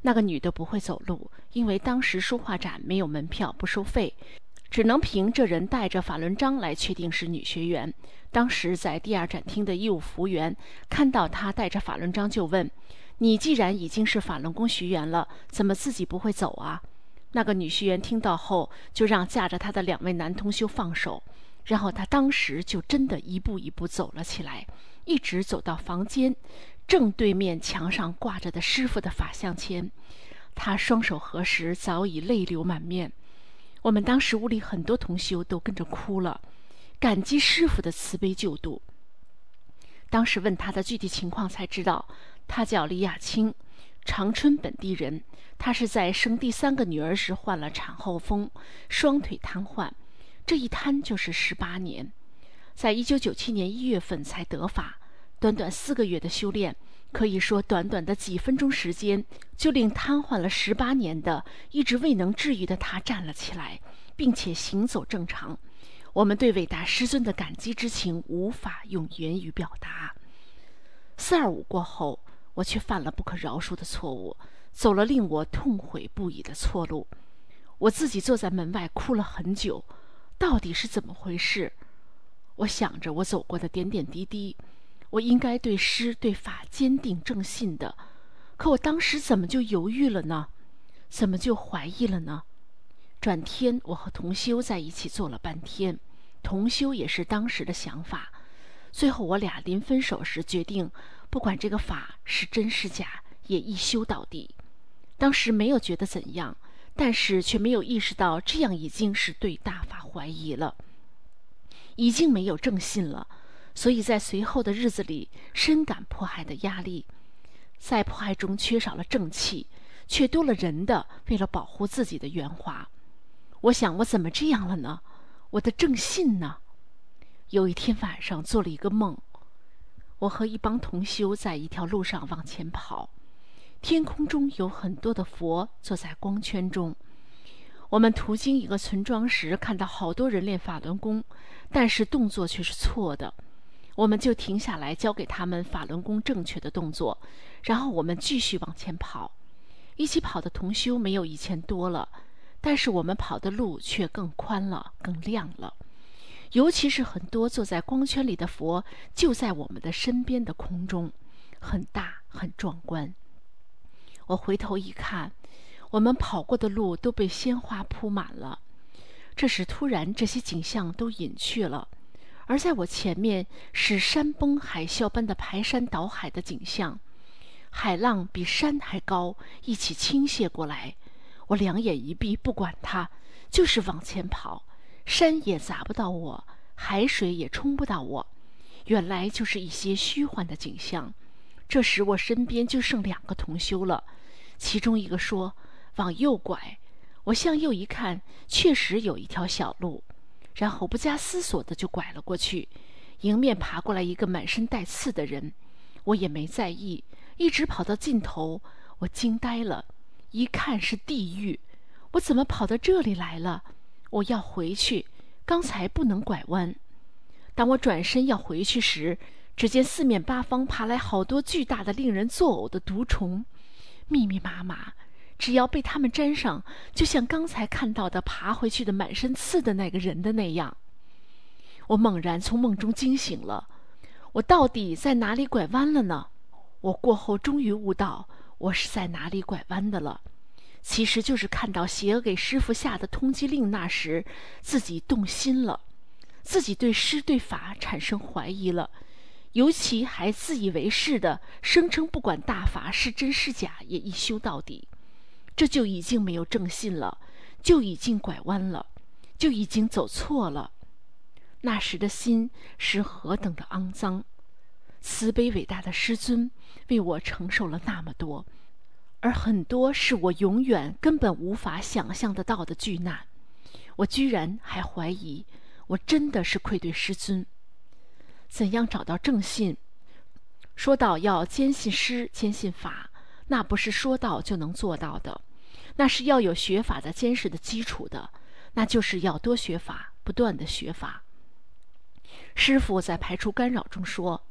那个女的不会走路，因为当时书画展没有门票，不收费，只能凭这人带着法轮章来确定是女学员。当时在第二展厅的义务服务员看到她带着法轮章，就问：你既然已经是法轮功学员了，怎么自己不会走啊？那个女学员听到后，就让架着她的2位男同修放手，然后她当时就真的一步一步走了起来，一直走到房间正对面墙上挂着的师父的法像前，她双手合十，早已泪流满面。我们当时屋里很多同修都跟着哭了，感激师父的慈悲救度。当时问他的具体情况才知道，他叫李亚青，长春本地人。他是在生第3个女儿时患了产后风，双腿瘫痪，这一瘫就是18年。在1997年1月份才得法，短短4个月的修炼，可以说短短的几分钟时间，就令瘫痪了18年的一直未能治愈的他站了起来，并且行走正常。我们对伟大师尊的感激之情无法用言语表达。425过后，我却犯了不可饶恕的错误，走了令我痛悔不已的错路。我自己坐在门外哭了很久，到底是怎么回事？我想着我走过的点点滴滴，我应该对师对法坚定正信的，可我当时怎么就犹豫了呢？怎么就怀疑了呢？转天我和同修在一起坐了半天，同修也是当时的想法。最后我俩临分手时决定，不管这个法是真是假，也一修到底。当时没有觉得怎样，但是却没有意识到这样已经是对大法怀疑了，已经没有正信了。所以在随后的日子里深感迫害的压力，在迫害中缺少了正气，却多了人的为了保护自己的圆滑。我想，我怎么这样了呢？我的正信呢？有一天晚上做了一个梦，我和一帮同修在一条路上往前跑，天空中有很多的佛坐在光圈中。我们途经一个村庄时，看到好多人练法轮功，但是动作却是错的。我们就停下来教给他们法轮功正确的动作，然后我们继续往前跑。一起跑的同修没有以前多了，但是我们跑的路却更宽了，更亮了。尤其是很多坐在光圈里的佛就在我们的身边的空中，很大很壮观。我回头一看，我们跑过的路都被鲜花铺满了。这时突然这些景象都隐去了，而在我前面是山崩海啸般的排山倒海的景象，海浪比山还高，一起倾泻过来。我两眼一闭，不管它，就是往前跑，山也砸不到我，海水也冲不到我。原来就是一些虚幻的景象。这时我身边就剩2个同修了，其中一个说往右拐，我向右一看，确实有一条小路，然后不加思索的就拐了过去。迎面爬过来一个满身带刺的人，我也没在意，一直跑到尽头，我惊呆了，一看是地狱，我怎么跑到这里来了？我要回去，刚才不能拐弯。当我转身要回去时，只见四面八方爬来好多巨大的令人作呕的毒虫，密密麻麻，只要被它们沾上，就像刚才看到的爬回去的满身刺的那个人的那样。我猛然从梦中惊醒了，我到底在哪里拐弯了呢？我过后终于悟到，我是在哪里拐弯的了。其实就是看到邪恶给师父下的通缉令那时，自己动心了，自己对师对法产生怀疑了，尤其还自以为是的声称不管大法是真是假也一修到底，这就已经没有正信了，就已经拐弯了，就已经走错了。那时的心是何等的肮脏！慈悲伟大的师尊为我承受了那么多，而很多是我永远根本无法想象得到的巨难，我居然还怀疑我真的是愧对师尊。怎样找到正信？说到要坚信师坚信法，那不是说到就能做到的，那是要有学法的坚实的基础的，那就是要多学法，不断的学法。师父在排除干扰中说，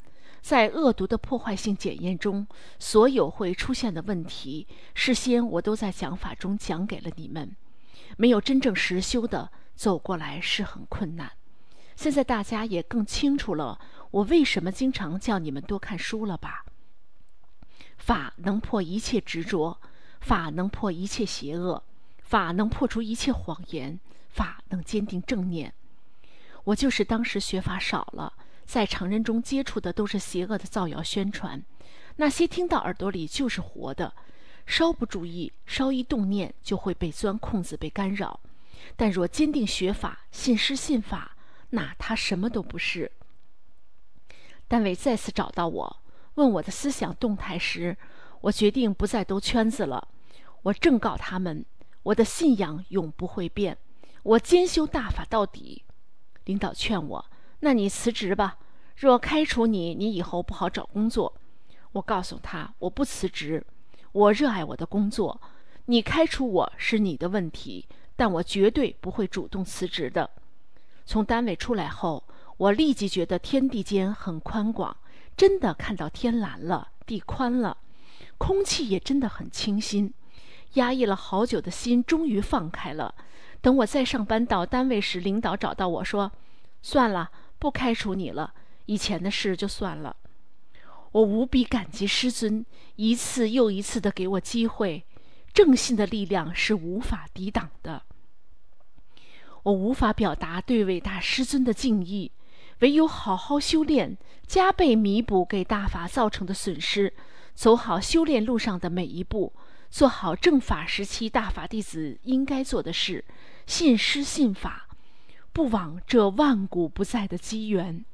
在恶毒的破坏性检验中，所有会出现的问题，事先我都在讲法中讲给了你们。没有真正实修的，走过来是很困难。现在大家也更清楚了，我为什么经常叫你们多看书了吧？法能破一切执着，法能破一切邪恶，法能破除一切谎言，法能坚定正念。我就是当时学法少了，在常人中接触的都是邪恶的造谣宣传，那些听到耳朵里就是活的，稍不注意，稍一动念就会被钻空子，被干扰。但若坚定学法，信师信法，那他什么都不是。单位再次找到我，问我的思想动态时，我决定不再兜圈子了。我正告他们，我的信仰永不会变，我兼修大法到底。领导劝我，那你辞职吧，若开除你，你以后不好找工作。我告诉他，我不辞职，我热爱我的工作，你开除我是你的问题，但我绝对不会主动辞职的。从单位出来后，我立即觉得天地间很宽广，真的看到天蓝了，地宽了，空气也真的很清新，压抑了好久的心终于放开了。等我再上班到单位时，领导找到我说，算了，不开除你了，以前的事就算了。我无比感激师尊一次又一次地给我机会，正信的力量是无法抵挡的。我无法表达对伟大师尊的敬意，唯有好好修炼，加倍弥补给大法造成的损失，走好修炼路上的每一步，做好正法时期大法弟子应该做的事，信师信法，不枉这万古不再的机缘。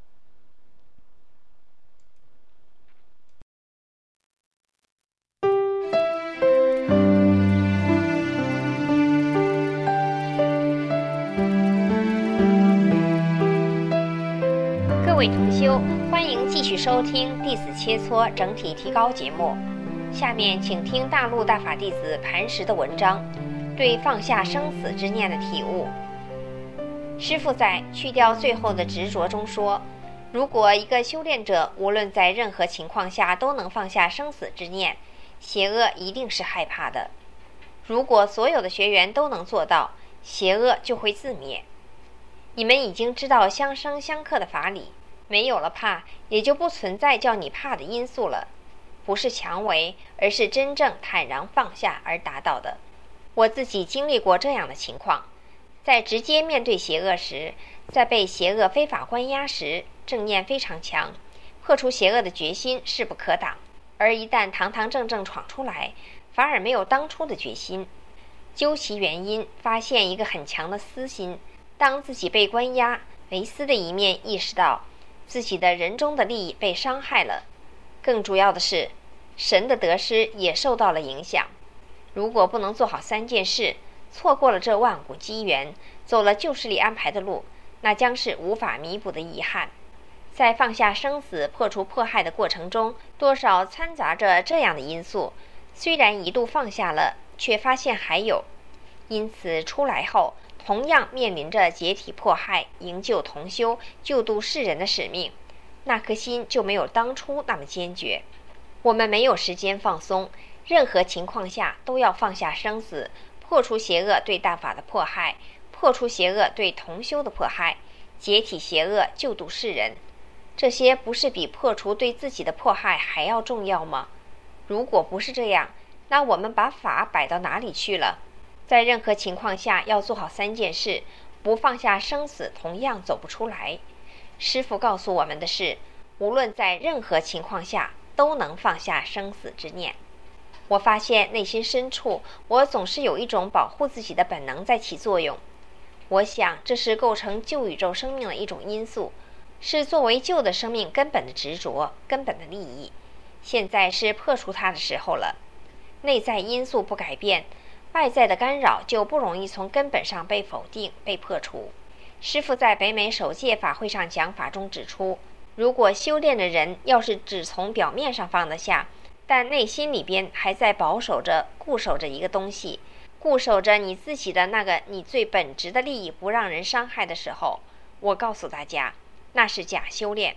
各位同修，欢迎继续收听弟子切磋整体提高节目。下面请听大陆大法弟子磐石的文章，对放下生死之念的体悟。师父在去掉最后的执着中说，如果一个修炼者无论在任何情况下都能放下生死之念，邪恶一定是害怕的。如果所有的学员都能做到，邪恶就会自灭。你们已经知道相生相克的法理，没有了怕，也就不存在叫你怕的因素了。不是强为，而是真正坦然放下而达到的。我自己经历过这样的情况，在直接面对邪恶时，在被邪恶非法关押时，正念非常强，破除邪恶的决心势不可挡，而一旦堂堂正正闯出来，反而没有当初的决心。究其原因，发现一个很强的私心，当自己被关押，为私的一面意识到自己的人中的利益被伤害了，更主要的是神的得失也受到了影响。如果不能做好3件事，错过了这万古机缘，走了旧势力安排的路，那将是无法弥补的遗憾。在放下生死破除迫害的过程中，多少掺杂着这样的因素，虽然一度放下了，却发现还有，因此出来后同样面临着解体迫害、营救同修、救度世人的使命，那颗心就没有当初那么坚决。我们没有时间放松，任何情况下都要放下生死，破除邪恶对大法的迫害，破除邪恶对同修的迫害，解体邪恶，救度世人。这些不是比破除对自己的迫害还要重要吗？如果不是这样，那我们把法摆到哪里去了？在任何情况下要做好3件事，不放下生死同样走不出来。师父告诉我们的是，无论在任何情况下都能放下生死之念。我发现内心深处，我总是有一种保护自己的本能在起作用。我想这是构成旧宇宙生命的一种因素，是作为旧的生命根本的执着，根本的利益。现在是破除它的时候了。内在因素不改变，外在的干扰就不容易从根本上被否定、被破除。师父在北美首届法会上讲法中指出，如果修炼的人要是只从表面上放得下，但内心里边还在保守着、固守着一个东西，固守着你自己的那个你最本质的利益不让人伤害的时候，我告诉大家，那是假修炼。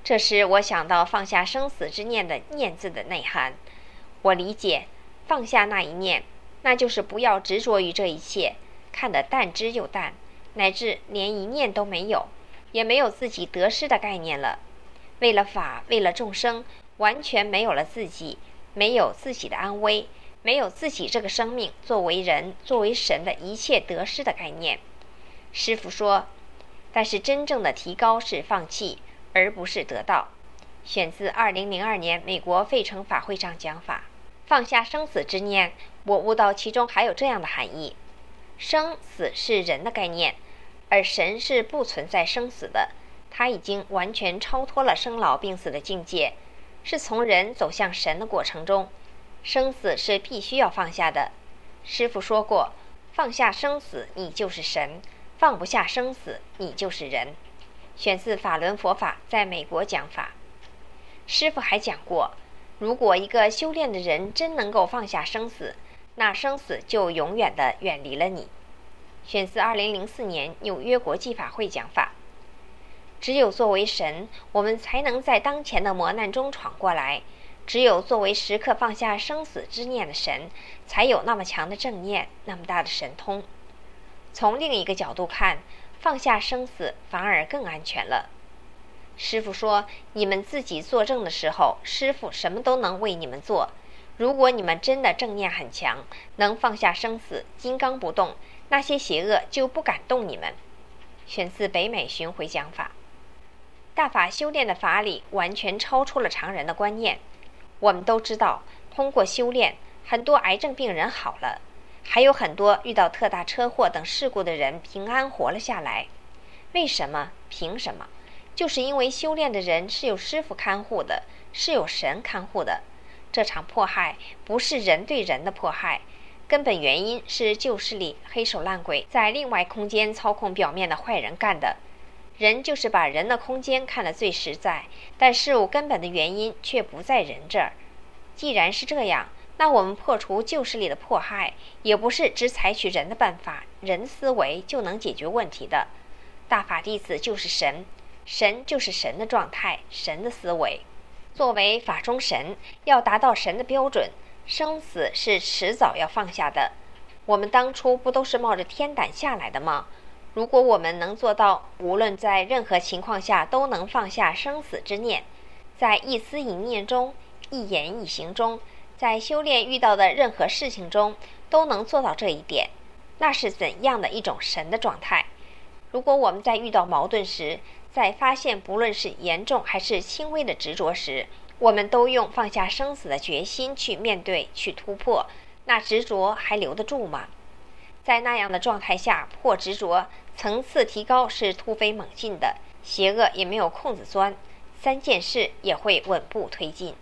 这时我想到放下生死之念的念字的内涵，我理解放下那一念，那就是不要执着于这一切，看得淡之又淡，乃至连一念都没有，也没有自己得失的概念了。为了法，为了众生，完全没有了自己，没有自己的安危，没有自己这个生命作为人、作为神的一切得失的概念。师父说，但是真正的提高是放弃，而不是得到。选自2002年美国费城法会上讲法。放下生死之念，我悟到其中还有这样的含义：生死是人的概念，而神是不存在生死的，他已经完全超脱了生老病死的境界，是从人走向神的过程中，生死是必须要放下的。师父说过，放下生死，你就是神；放不下生死，你就是人。选自法轮佛法在美国讲法。师父还讲过，如果一个修炼的人真能够放下生死，那生死就永远地远离了你。选自2004年纽约国际法会讲法。只有作为神，我们才能在当前的磨难中闯过来；只有作为时刻放下生死之念的神，才有那么强的正念，那么大的神通。从另一个角度看，放下生死反而更安全了。师父说，你们自己作证的时候，师父什么都能为你们做。如果你们真的正念很强，能放下生死，金刚不动，那些邪恶就不敢动你们。选自北美巡回讲法。大法修炼的法理完全超出了常人的观念。我们都知道，通过修炼，很多癌症病人好了，还有很多遇到特大车祸等事故的人平安活了下来。为什么？凭什么？就是因为修炼的人是有师父看护的，是有神看护的。这场迫害不是人对人的迫害，根本原因是旧势力黑手烂鬼在另外空间操控表面的坏人干的。人就是把人的空间看得最实在，但事物根本的原因却不在人这儿。既然是这样，那我们破除旧势力的迫害，也不是只采取人的办法、人思维就能解决问题的。大法弟子就是神，神就是神的状态，神的思维。作为法中神，要达到神的标准，生死是迟早要放下的。我们当初不都是冒着天胆下来的吗？如果我们能做到，无论在任何情况下都能放下生死之念，在一思一念中、一言一行中，在修炼遇到的任何事情中都能做到这一点，那是怎样的一种神的状态？如果我们在遇到矛盾时，在发现不论是严重还是轻微的执着时，我们都用放下生死的决心去面对、去突破，那执着还留得住吗？在那样的状态下破执着，层次提高是突飞猛进的，邪恶也没有空子钻，三件事也会稳步推进。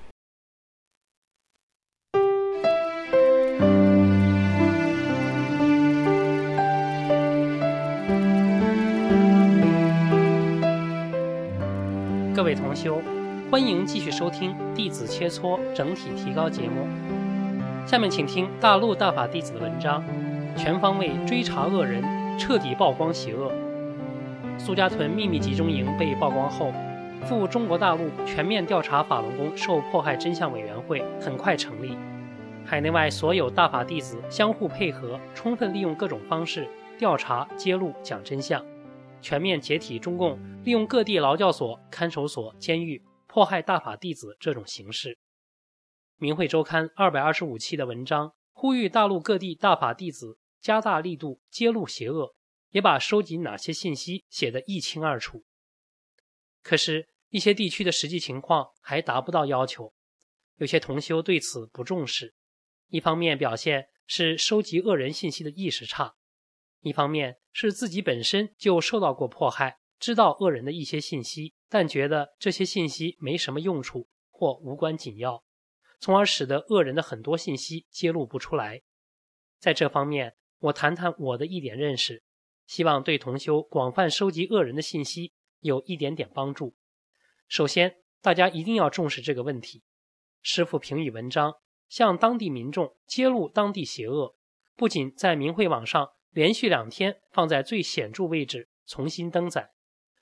各位同修，欢迎继续收听《弟子切磋整体提高》节目。下面请听大陆大法弟子的文章：全方位追查恶人，彻底曝光邪恶。苏家屯秘密集中营被曝光后，赴中国大陆全面调查法轮功受迫害真相委员会很快成立。海内外所有大法弟子相互配合，充分利用各种方式调查、揭露、讲真相，全面解体中共利用各地劳教所、看守所、监狱迫害大法弟子这种形式。明慧周刊225期的文章呼吁大陆各地大法弟子加大力度揭露邪恶，也把收集哪些信息写得一清二楚。可是，一些地区的实际情况还达不到要求，有些同修对此不重视。一方面表现是收集恶人信息的意识差，一方面是自己本身就受到过迫害，知道恶人的一些信息，但觉得这些信息没什么用处或无关紧要，从而使得恶人的很多信息揭露不出来。在这方面，我谈谈我的一点认识，希望对同修广泛收集恶人的信息有一点点帮助。首先，大家一定要重视这个问题。师父评语文章向当地民众揭露当地邪恶，不仅在明慧网上连续2天放在最显著位置重新登载，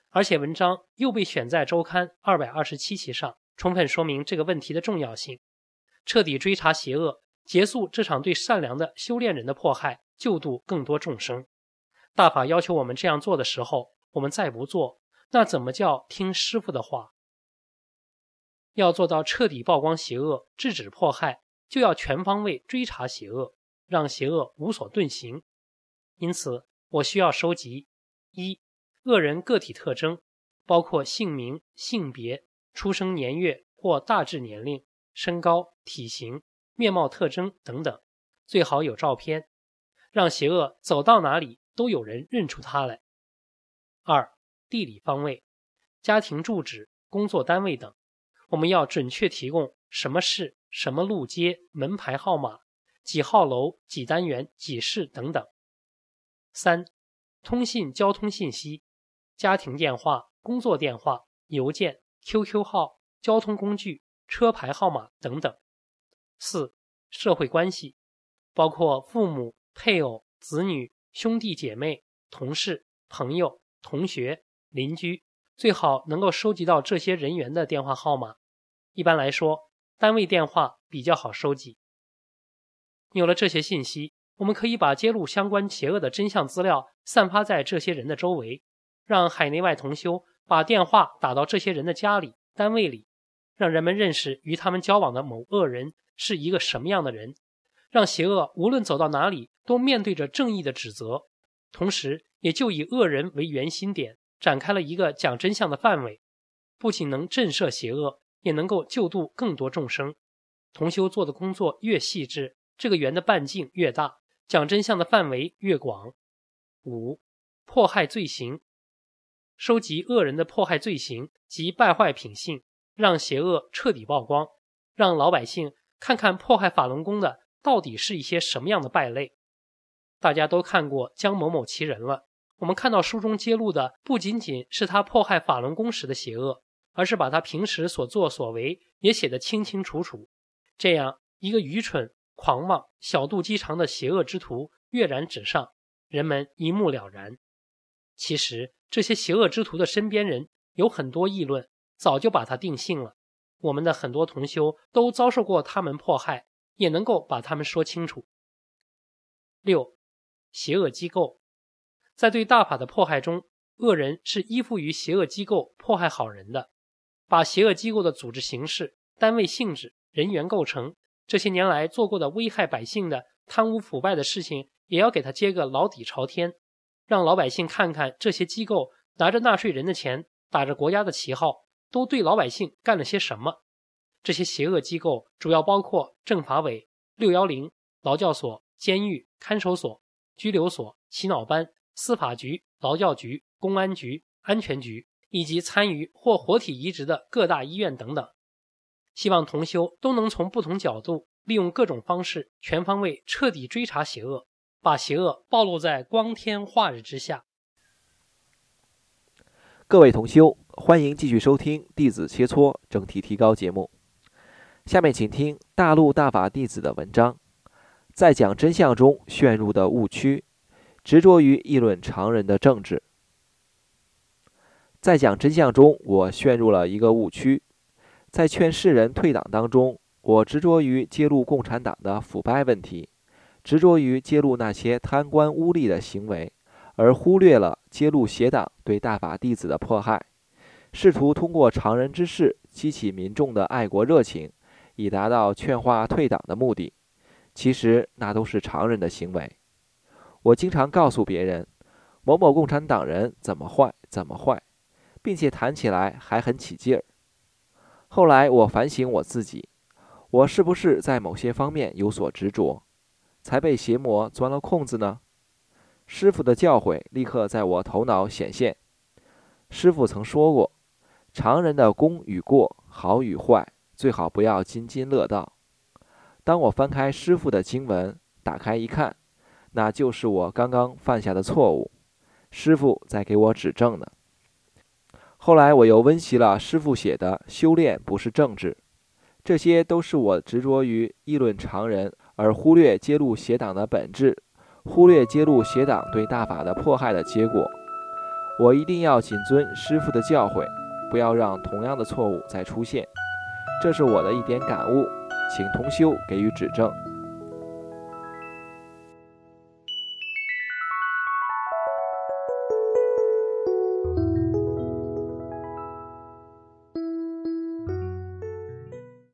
而且文章又被选在周刊227期上，充分说明这个问题的重要性。彻底追查邪恶，结束这场对善良的修炼人的迫害，救度更多众生。大法要求我们这样做的时候，我们再不做，那怎么叫听师父的话？要做到彻底曝光邪恶，制止迫害，就要全方位追查邪恶，让邪恶无所遁形。因此，我需要收集：一、恶人个体特征，包括姓名、性别、出生年月或大致年龄、身高、体型、面貌特征等等，最好有照片，让邪恶走到哪里都有人认出他来。二、地理方位，家庭住址、工作单位等，我们要准确提供什么市、什么路街、门牌号码、几号楼、几单元、几室等等。三、通信交通信息，家庭电话、工作电话、邮件、QQ 号、交通工具、车牌号码等等。四、社会关系，包括父母、配偶、子女、兄弟姐妹、同事、朋友、同学、邻居，最好能够收集到这些人员的电话号码。一般来说，单位电话比较好收集。有了这些信息，我们可以把揭露相关邪恶的真相资料散发在这些人的周围，让海内外同修把电话打到这些人的家里、单位里，让人们认识与他们交往的某恶人是一个什么样的人，让邪恶无论走到哪里都面对着正义的指责，同时也就以恶人为圆心点，展开了一个讲真相的范围，不仅能震慑邪恶，也能够救度更多众生。同修做的工作越细致，这个圆的半径越大，讲真相的范围越广。五、迫害罪行，收集恶人的迫害罪行及败坏品性，让邪恶彻底曝光，让老百姓看看迫害法轮功的到底是一些什么样的败类。大家都看过江某某其人了，我们看到书中揭露的不仅仅是他迫害法轮功时的邪恶，而是把他平时所作所为也写得清清楚楚。这样一个愚蠢、狂妄、小肚鸡肠的邪恶之徒跃然纸上，人们一目了然。其实这些邪恶之徒的身边人有很多议论，早就把他定性了。我们的很多同修都遭受过他们迫害，也能够把他们说清楚。六、邪恶机构，在对大法的迫害中，恶人是依附于邪恶机构迫害好人的，把邪恶机构的组织形式、单位性质、人员构成，这些年来做过的危害百姓的贪污腐败的事情，也要给他揭个老底朝天，让老百姓看看这些机构拿着纳税人的钱，打着国家的旗号，都对老百姓干了些什么。这些邪恶机构主要包括政法委、610、劳教所、监狱、看守所、拘留所、洗脑班、司法局、劳教局、公安局、安全局，以及参与或活体移植的各大医院等等。希望同修都能从不同角度，利用各种方式，全方位彻底追查邪恶，把邪恶暴露在光天化日之下。 各位同修，欢迎继续收听弟子切磋整体提高节目。下面请听大陆大法弟子的文章，在讲真相中陷入的误区，执着于议论常人的政治。在讲真相中，我陷入了一个误区。在劝世人退党当中，我执着于揭露共产党的腐败问题，执着于揭露那些贪官污吏的行为，而忽略了揭露邪党对大法弟子的迫害，试图通过常人之事激起民众的爱国热情，以达到劝化退党的目的。其实那都是常人的行为。我经常告诉别人，某某共产党人怎么坏怎么坏，并且谈起来还很起劲儿。后来我反省我自己，我是不是在某些方面有所执着，才被邪魔钻了空子呢？师父的教诲立刻在我头脑显现。师父曾说过，常人的功与过、好与坏，最好不要津津乐道。当我翻开师父的经文，打开一看，那就是我刚刚犯下的错误，师父在给我指正呢。后来我又温习了师父写的《修炼不是政治》，这些都是我执着于议论常人，而忽略揭露邪党的本质，忽略揭露邪党对大法的迫害的结果。 我一定要谨遵师父的教诲，不要让同样的错误再出现。这是我的一点感悟，请同修给予指正。